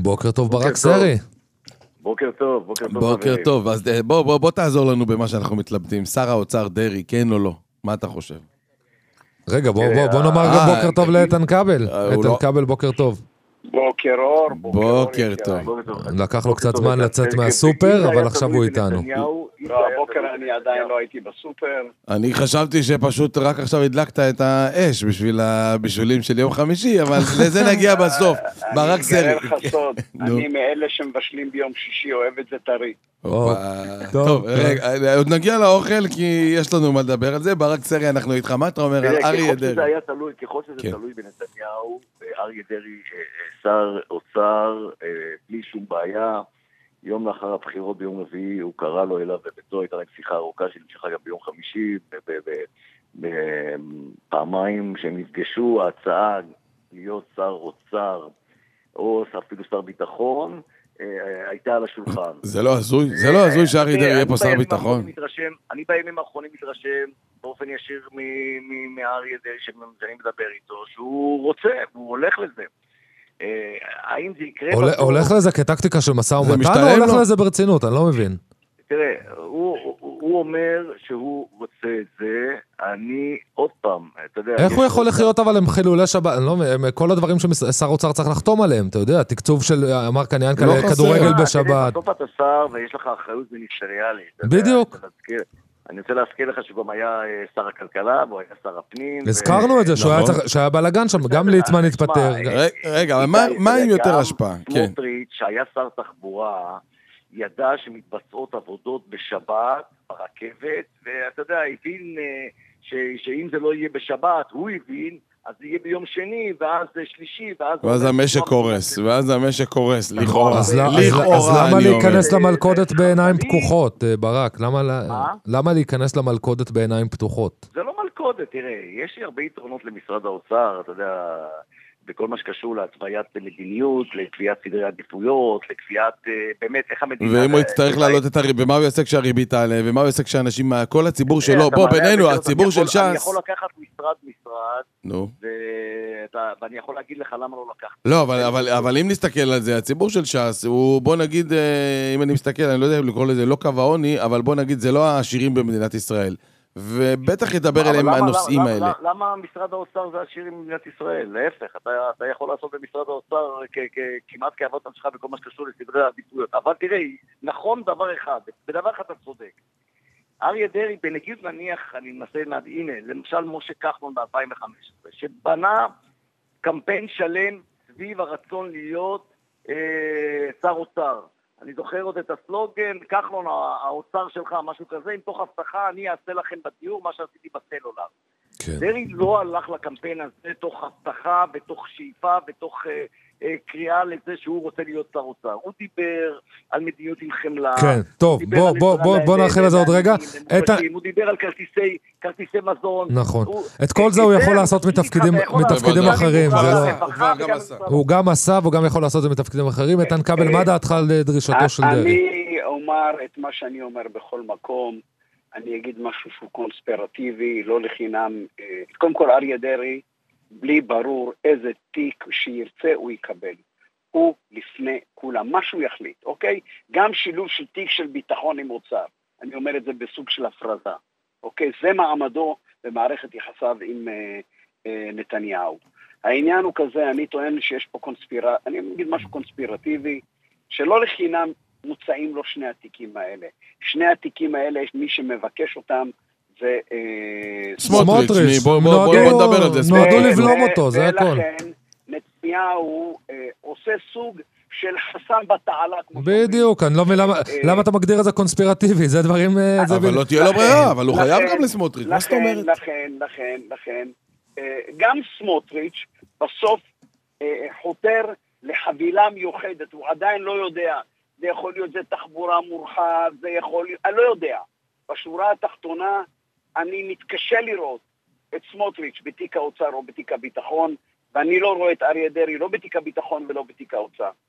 בוקר טוב ברק סרי. בוקר טוב, בוקר טוב. בוקר טוב, אז בוא תעזור לנו במה שאנחנו מתלבטים. שר האוצר דרי, כן או לא? מה אתה חושב? רגע, בוא נאמר גם בוקר טוב לאיתן כבל. איתן כבל, בוקר טוב. בוקר אור. בוקר טוב. לקח לו קצת זמן לצאת מהסופר, אבל עכשיו הוא איתנו. הבוקר אני עדיין לא הייתי בסופר. אני חשבתי שפשוט רק עכשיו הדלקת את האש בשביל הבישולים של יום חמישי, אבל לזה נגיע בסוף. ברק סרי. אני אגלה לך סוד, אני מאלה שמבשלים ביום שישי, אוהב את זה טרי. טוב, רגע, עוד נגיע לאוכל כי יש לנו מה לדבר על זה. ברק סרי, אנחנו איתך, מה אתה אומר על אריה דרי? ככל שזה תלוי בנתניהו, אריה דרי שר אוצר בלי שום בעיה. יום לאחר הבחירות ביום רביעי הוא קרא לו אליו בביתו, הייתה להם שיחה ארוכה שנמשכה גם ביום חמישי, פעמיים שהם נפגשו, ההצעה להיות שר אוצר או אפילו שר ביטחון הייתה על השולחן. זה לא הזוי שאריה דרי יהיה פה שר ביטחון. אני בימים האחרונים מתרשם באופן ישיר מאריה דרי שאני מדבר איתו, שהוא רוצה, הוא הולך לזה. האם זה יקרה? הולך לזה כטקטיקה של מסע ומתן או הולך לזה ברצינות? אני לא מבין. תראה, הוא אומר שהוא רוצה את זה, אני עוד פעם, אתה יודע... איך הוא יכול לחיות אבל עם חילולי שבת? כל הדברים ששר אוצר צריך לחתום עליהם, אתה יודע, תקצוב של אמר קניין כדורגל בשבת. בסוף אתה שר ויש לך אחריות מיניסטריאלית. בדיוק. אני רוצה להזכיר לך שגם היה שר הכלכלה, והוא היה שר הפנים. הזכרנו את זה, שהיה בלגן שם, גם ליצמן התפטר. רגע, אבל מה עם יותר השפעה? סמוטריץ' שהיה שר תחבורה, ידע שמתבצעות עבודות בשבת, ברכבת, ואתה יודע, הבין שאם זה לא יהיה בשבת, הוא הבין, אז זה יהיה ביום שני, ואז שלישי, ואז המשק קורס, לכאורה. אז למה להיכנס למלכודת בעיניים פקוחות, ברק? למה להיכנס למלכודת בעיניים פתוחות? זה לא מלכודת, תראה, יש לי הרבה יתרונות למשרד האוצר, אתה יודע, בכל מה שקשור להתוויית מדיניות, לקביעת סדרי עדיפויות, לקביעת באמת איך המדינה... ואם הוא יצטרך להעלות את הריבית, ומה הוא יעשה כשהריבית תעלה, ומה הוא יעשה כשאנשים, כל הציבור שלו, בוא בינינו, הציבור של ש"ס... אני יכול לקחת משרד, ואני יכול להגיד לך למה לא לקחת. לא, אבל אם נסתכל על זה, הציבור של ש"ס, הוא בוא נגיד, אם אני מסתכל, אני לא יודע לקרוא לזה, לא קו העוני, אבל בוא נגיד, זה לא העשירים במדינת ישראל. ובטח ידבר אליהם הנושאים האלה. למה משרד האוצר זה עשיר עם מדינת ישראל? להפך, אתה יכול לעשות במשרד האוצר כמעט כאבות המשכה בכל מה שקשור לסדרי העדיפויות. אבל תראה, נכון דבר אחד, בדבר אחד אתה צודק. אריה דרי, בנגיד נניח, אני מנסה הנה, למשל משה כחלון ב-2015, שבנה קמפיין שלם סביב הרצון להיות שר אוצר. אני זוכר עוד את הסלוגן, כחלון האוצר שלך, משהו כזה, עם תוך הבטחה, אני אעשה לכם בדיור מה שעשיתי בסלולר. דרי לא הלך לקמפיין הזה תוך הבטחה, בתוך שאיפה, בתוך קריאה לזה שהוא רוצה להיות שר אוצר. הוא דיבר על מדיניות עם חמלה. כן, טוב, בוא נרחיב על זה עוד רגע. הוא דיבר על כרטיסי מזון. נכון. את כל זה הוא יכול לעשות מתפקידים אחרים. הוא גם עשה והוא גם יכול לעשות את זה מתפקידים אחרים. איתן כבל, מה דעתך על דרישתו של דרי? אני אומר את מה שאני אומר בכל מקום. אני אגיד משהו שהוא קונספירטיבי, לא לחינם. קודם כל אריה דרי, בלי ברור איזה תיק שירצה הוא יקבל. הוא לפני כולם, מה שהוא יחליט, אוקיי? גם שילוב של תיק של ביטחון עם אוצר. אני אומר את זה בסוג של הפרזה. אוקיי? זה מעמדו במערכת יחסיו עם נתניהו. העניין הוא כזה, אני טוען שיש פה אני אגיד משהו קונספירטיבי, שלא לחינם מוצאים לו שני התיקים האלה. שני התיקים האלה, מי שמבקש אותם, זה סמוטריץ', בוא נדבר על זה. נועדו לבלום אותו, זה הכל. ולכן נתניהו עושה סוג של חסם בתעלה. בדיוק, אני לא מבין למה אתה מגדיר את זה קונספירטיבי, זה דברים... אבל לא תהיה לו ברירה, אבל הוא חייב גם לסמוטריץ', מה זאת אומרת? לכן, גם סמוטריץ' בסוף חותר לחבילה מיוחדת, הוא עדיין לא יודע, זה יכול להיות זה תחבורה מורחב, זה יכול להיות, אני לא יודע. בשורה התחתונה, אני מתקשה לראות את סמוטריץ' בתיק האוצר או בתיק הביטחון, ואני לא רואה את אריה דרי לא בתיק הביטחון ולא בתיק האוצר.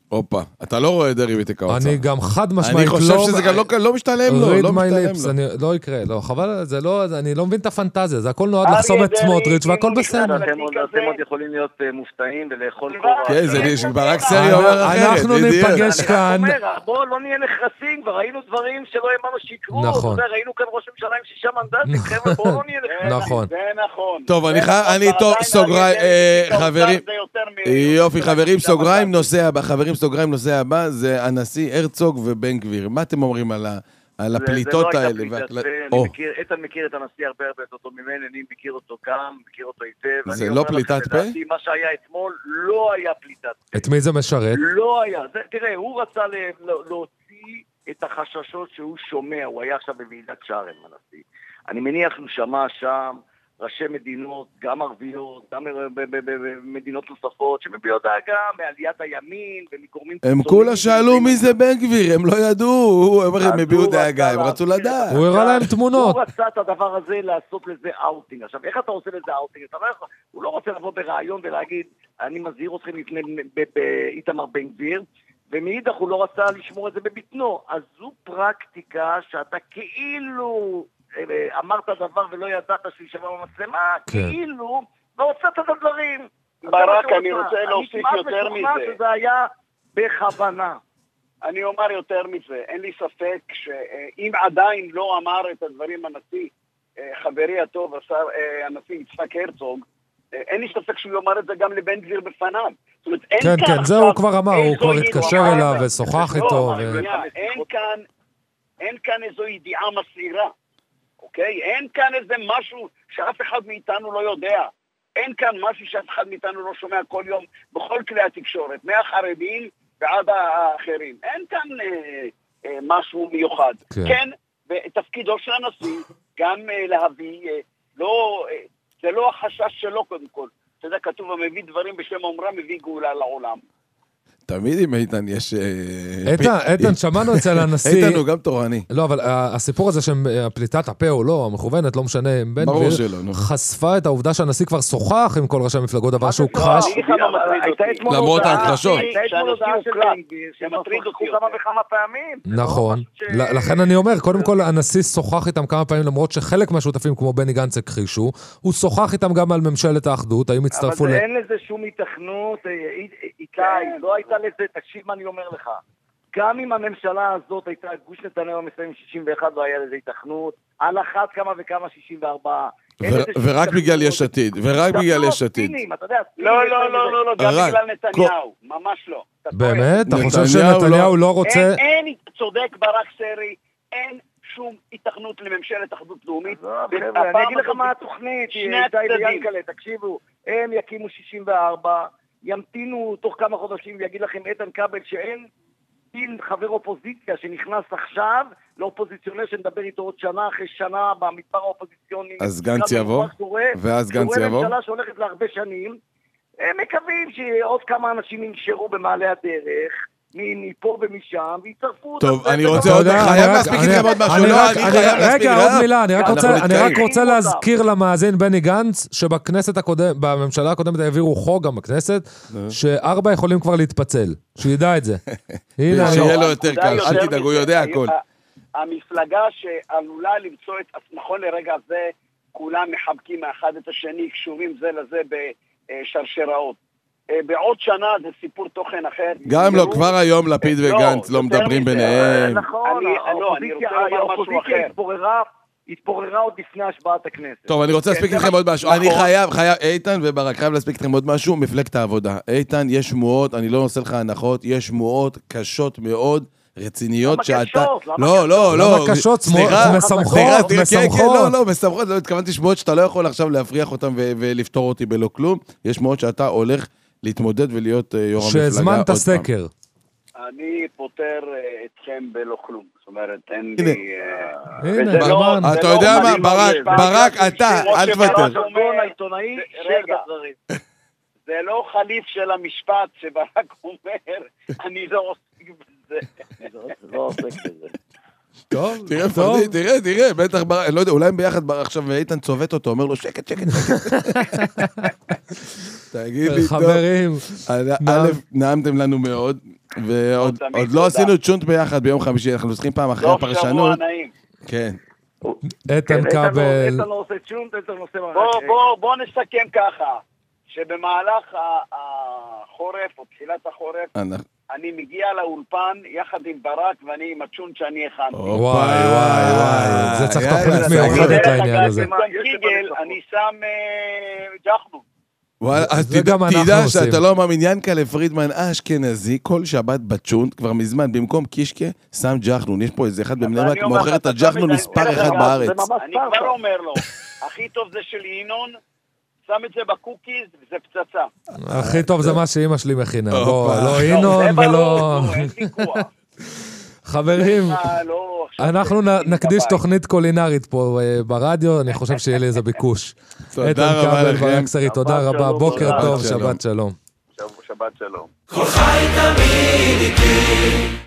הופה, אתה לא רואה דרעי בתיק האוצר. אני גם חד משמעית לא... אני חושב שזה גם לא משתלם לו, read לא my משתלם lips, לו. לא יקרה, לא, חבל, זה לא, אני לא מבין את הפנטזיה, זה הכל נועד לחסום את סמוטריץ' והכל בסדר. אתם עוד יכולים להיות מופתעים ולאכול כובע. כן, זה ברק סרי אומר אחרת. אנחנו ניפגש כאן. בואו לא נהיה נחרסים, כבר ראינו דברים שלא האמנו שיקרו. נכון. ראינו כאן ראש ממשלה עם 6 מנדטים, חבר'ה, בואו לא נהיה נחרסים. נכון. זה נכון. טוב, אני סוגריים, חברים, יופי, חברים, סוגריים, נושא הבא, זה הנשיא הרצוג ובן גביר. מה אתם אומרים על הפליטות האלה? איתן מכיר את הנשיא הרבה יותר ממני, אני מכיר אותו גם, מכיר אותו היטב. זה לא פליטת פה? מה שהיה אתמול לא היה פליטת פה. את מי זה משרת? לא היה. תראה, הוא רצה להוציא את החששות שהוא שומע, הוא היה עכשיו בוועידת שארם, הנשיא. אני מניח שהוא שמע שם ראשי מדינות, גם ערביות, גם במדינות נוספות, שמביעות דאגה מעליית הימין ומגורמים... הם כולה שאלו מי זה בן גביר, הם לא ידעו, הם הביעו דאגה, הם רצו לדעת. הוא הראה להם תמונות. הוא רצה את הדבר הזה לעשות לזה אאוטינג. עכשיו, איך אתה עושה לזה אאוטינג? הוא לא רוצה לבוא ברעיון ולהגיד, אני מזהיר אתכם לפני איתמר בן גביר, ומאידך הוא לא רצה לשמור את זה בבטנו. אז זו פרקטיקה שאתה כאילו... אמרת דבר ולא ידעת שהוא ישמע במצלמה, כאילו, והוצאת את הדברים. ברק, אני רוצה להוסיף יותר מזה. שזה היה בכוונה. אני אומר יותר מזה, אין לי ספק שאם עדיין לא אמר את הדברים הנשיא, חברי הטוב, הנשיא יצחק הרצוג, אין לי ספק שהוא יאמר את זה גם לבן גביר בפניו. כן, כן, זה הוא כבר אמר, הוא כבר התקשר אליו ושוחח איתו. אין כאן איזו ידיעה מסעירה. אוקיי? אין כאן איזה משהו שאף אחד מאיתנו לא יודע. אין כאן משהו שאף אחד מאיתנו לא שומע כל יום בכל כלי התקשורת, מהחרדים ועד האחרים. אין כאן משהו מיוחד. כן, ותפקידו של הנשיא גם להביא, זה לא החשש שלו קודם כל. אתה יודע, כתוב, המביא דברים בשם אומרם, מביא גאולה לעולם. תמיד עם איתן יש... איתן, שמענו אצל הנשיא... איתן הוא גם תורני. לא, אבל הסיפור הזה שפליטת הפה או לא, המכוונת, לא משנה, בן גביר, חשפה את העובדה שהנשיא כבר שוחח עם כל ראשי המפלגות, דבר שהוא כחש. למרות ההכחשות. שמטריד אותי כמה וכמה פעמים. נכון. לכן אני אומר, קודם כל, הנשיא שוחח איתם כמה פעמים, למרות שחלק מהשותפים, כמו בני גנץ, הכחישו, הוא שוחח איתם גם על ממשלת האחדות, האם הצטרפו אבל אין לזה שום התכנות, איתי, לא הייתה לזה, תקשיב מה אני אומר לך, גם אם הממשלה הזאת הייתה, גוש נתניהו מסיים 61, לא היה לזה התכנות, על אחת כמה וכמה 64. ורק בגלל יש עתיד, ורק בגלל יש עתיד. לא, גם בגלל נתניהו, ממש לא. באמת? אתה חושב שנתניהו לא רוצה... אין, צודק ברק סרי, אין שום התכנות לממשלת אחדות לאומית. אני אגיד לך מה התוכנית, תקשיבו, הם יקימו 64, ימתינו תוך כמה חודשים ויגיד לכם איתן כבל שאין דיל חבר אופוזיציה שנכנס עכשיו לאופוזיציונר שנדבר איתו עוד שנה אחרי שנה במדבר האופוזיציוני. אז גנץ יבוא, ואז גנץ יבוא. קורא ממשלה שהולכת להרבה שנים, הם מקווים שעוד כמה אנשים ינשארו במעלה הדרך, מפה ומשם, ויצטרפו... טוב, אני רוצה עוד... חייב להספיק איתכם עוד משהו, רגע, עוד מילה, אני רק רוצה להזכיר למאזין בני גנץ, שבכנסת הקודמת, בממשלה הקודמת העבירו חוק גם בכנסת, ש4 יכולים כבר להתפצל, שידע את זה. שיהיה לו יותר קל, אל תדאגו, הוא יודע הכל. המפלגה שעלולה למצוא את... נכון לרגע זה, כולם מחבקים מאחד את השני, קשורים זה לזה בשרשראות. בעוד שנה זה סיפור תוכן אחר. גם לא, כבר היום לפיד וגנץ לא מדברים ביניהם. נכון, האופוזיציה התפוררה עוד לפני השבעת הכנסת. טוב, אני רוצה להספיק לכם עוד משהו. אני חייב, איתן וברק, חייב להספיק לכם עוד משהו, מפלגת העבודה. איתן, יש שמועות, אני לא עושה לך הנחות, יש שמועות קשות מאוד, רציניות שאתה... לא, למה קשות? מסמכות. לא, מסמכות, לא התכוונתי שמועות שאתה לא יכול עכשיו להפריח אותם ולפתור אותי בלא כלום. יש שמועות שאתה הולך להתמודד ולהיות יו"ר המפלגה. שהזמנת סקר. אני פותר אתכם בלא כלום. זאת אומרת, אין לי... הנה, אתה יודע מה, ברק, אתה, אל תוותר. זה לא חליף של המשפט שברק אומר, אני לא עוסק בזה. לא עוסק בזה. טוב, תראה, בטח, לא יודע, אולי הם ביחד עכשיו איתן צובט אותו, אומר לו שקט. תגיד לי, חברים. א', נעמתם לנו מאוד, ועוד לא עשינו צ'ונט ביחד ביום חמישי, אנחנו צריכים פעם אחרי הפרשנות. שבוע נעים. כן. איתן כבל. איתן לא עושה צ'ונט, איתן עושה... בוא נסכם ככה, שבמהלך החורף, או תחילת החורף, אני מגיע לאולפן יחד עם ברק, ואני עם הצ'ונט שאני הכנתי. וואי, זה צריך תוכנית מיוחדת לעניין הזה. אני שם ג'חנון. אז תדע שאתה לא מאמין, ינקלה פרידמן אשכנזי, כל שבת בצ'ונט, כבר מזמן, במקום קישקה, שם ג'חנון. יש פה איזה אחד בבני ברק, מוכר את הג'חנון מספר אחד בארץ. אני כבר אומר לו, הכי טוב זה של ינון, שם את זה בקוקיז, זה פצצה. הכי טוב זה מה שאמא שלי מכינה. לא ינון ולא... חברים, אנחנו נקדיש תוכנית קולינרית פה ברדיו, אני חושב שיהיה לי איזה ביקוש. תודה רבה לכם. תודה רבה, בוקר טוב, שבת שלום. שבת שלום. כל חי תמיד איתי